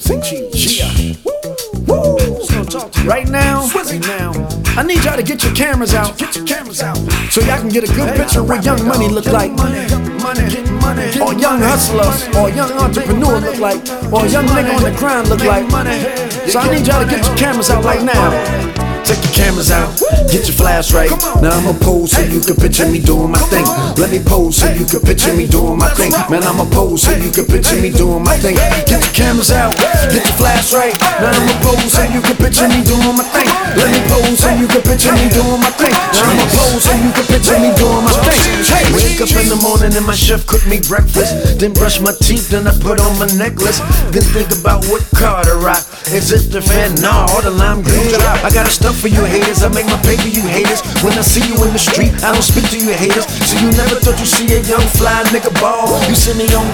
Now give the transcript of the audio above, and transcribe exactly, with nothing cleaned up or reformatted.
Sing cheese. Yeah. Woo. Right now, right now, I need y'all to get your cameras out. Get your cameras out. So y'all can get a good picture of what Young Money look like. Or young hustlers, or young entrepreneur look like, or a young nigga on the grind look like. So I need y'all to get your cameras out right now. Take your cameras out, get your flash right. Now I'ma pose so you can picture me doing my thing. Let me pose so you can picture me doing my thing. Man, I'ma pose so you can picture me doing my thing. Get your cameras out, get your flash right. Now I'ma pose so you can picture me doing my thing. Let me pose so you can picture me doing my thing. Now I'ma pose so you can picture me doing my thing. Wake up in the morning and my chef cook me breakfast. Then brush my teeth, then I put on my necklace. Then think about what car to rock. Is it the Fentanyl or the lime green drop? I got a stuff for you haters, I make my pay for you haters. When I see you in the street, I don't speak to you haters. So you never thought you see a young fly nigga ball. You see me on